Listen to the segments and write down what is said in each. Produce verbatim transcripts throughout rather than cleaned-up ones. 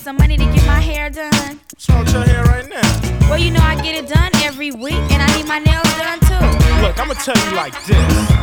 some money to get my hair done. What's wrong with your hair right now? Well, you know I get it done every week, and I need my nails done too. Look, I'ma tell you like this.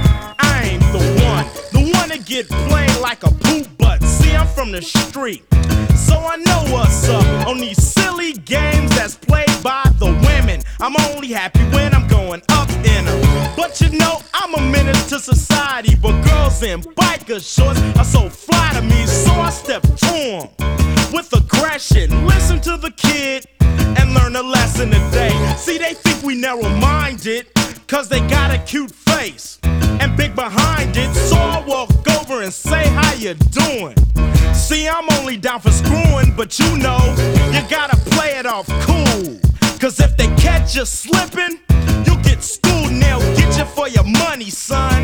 I ain't the one, the one to get played like a poop butt. See, I'm from the street, so I know what's up on these silly games that's played by the women. I'm only happy when I'm going up in them. But you know, I'm a menace to society, but girls in biker shorts are so fly to me, so I step to them with aggression. Listen to the kid and learn a lesson today. See, they think we narrow-minded, cause they got a cute face and big behind it, so I walk over and say, how you doing? See, I'm only down for screwing, but you know, you gotta play it off cool. Cause if they catch you slipping, you'll get schooled and they'll get you for your money, son.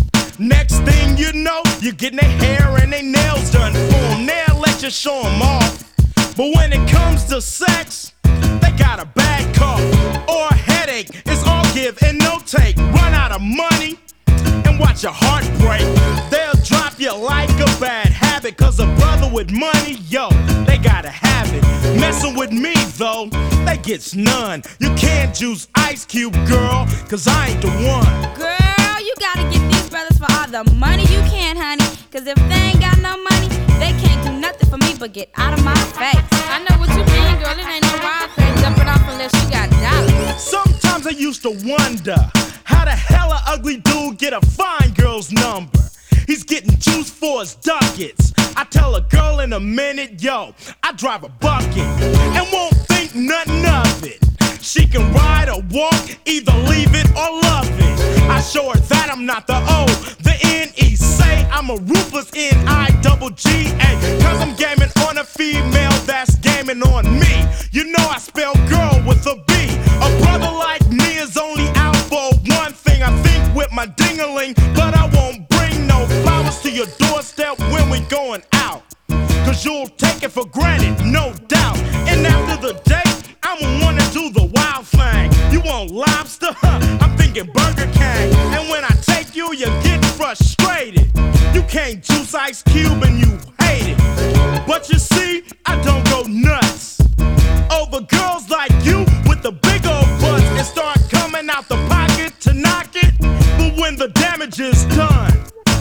Next thing you know, you're getting their hair and their nails done for them. They'll let you show them off. But when it comes to sex, they got a bad cough or a headache. It's all give and no take. Run out of money and watch your heart break. They'll drop you like a bad habit, cause a brother with money, yo, they gotta have it. Messing with me though, they gets none. You can't juice Ice Cube, girl, cause I ain't the one. Girl, you gotta get these brothers for all the money you can, honey. Cause if they ain't got no money, they can't do nothing for me but get out of my face. I know what you mean, girl. It ain't no wild thing jumping off unless you got dollars. Sometimes I used to wonder how the hell a ugly dude get a fine girl's number. He's getting juice for his ducats. I tell a girl in a minute, yo, I drive a bucket and won't think nothing of it. She can ride or walk, either leave it or love it. I show her that I'm not the O, the N E. Say I'm a ruthless N I double G A. Cause I'm gaming on a female that's gaming on me. You know I spell girl with a B. A brother like me is only out for one thing. I think with my ding-a-ling, but I won't bring no flowers to your doorstep when we going out. Cause you'll take it for granted, no doubt. And after the date, I'ma wanna do the wild thing. You want lobster? Huh, I'm thinking Burger King. And when I take you, you get frustrated. You can't juice Ice Cube and you hate it. But you see, I don't go nuts over girls like you with the big old butts and start coming out the pocket to knock it. But when the damage is done,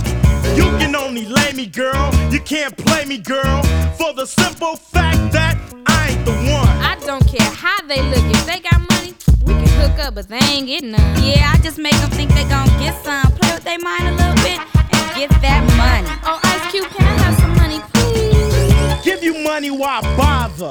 you can only lay me, girl. You can't play me, girl, for the simple fact that I ain't the one. I don't care how they look. If they got money, we can hook up, but they ain't getting none. Yeah, I just make them think they gon' get some. Play with their mind a little bit and get that money. Oh, Ice Cube, can I have some money, please? Give you money, why bother?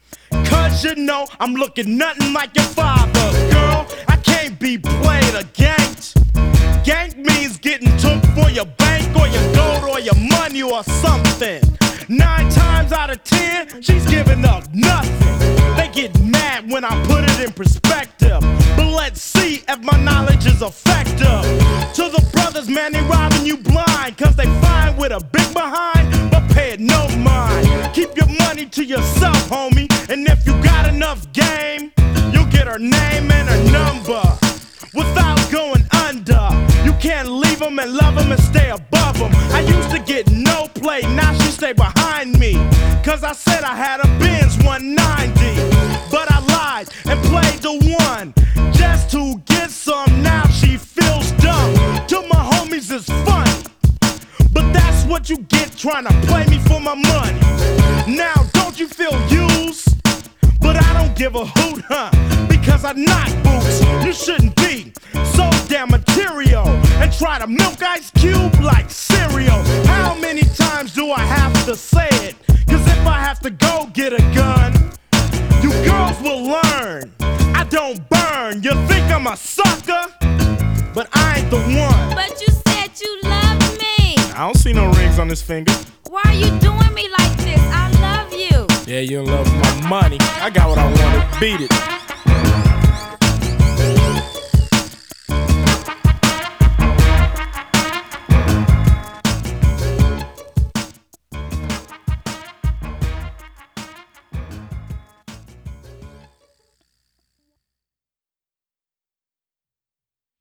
Cause you know I'm looking nothing like your father. Girl, I can't be played or ganked. Gank means getting took for your bank or your gold or your money or something. Nine times out of ten, she's giving up nothing. They get mad when I put it in perspective. But let's see if my knowledge is effective. To the brothers, man, they robbing you blind. Cause they fine with a big behind, but pay it no mind. Keep your money to yourself, homie. And if you got enough game, you'll get her name and her number without going under. You can't leave them and love them and stay above them. I used to get no play, now she stay behind me. Cause I said I had a Benz one ninety, but I lied and played the one just to get some. Now she feels dumb. To my homies it's funny, but that's what you get trying to play me for my money. Now don't you feel used? But I don't give a hoot, huh? Because I knock boots. You shouldn't be so damn material and try to milk Ice Cube like cereal. How many times do I have to say it? Cause if I have to go get a gun, you girls will learn I don't burn. You think I'm a sucker, but I ain't the one. But you said you loved me. I don't see no rings on this finger. Why are you doing me like this? I love you. Yeah, you in love with my money. I got what I wanted. Beat it.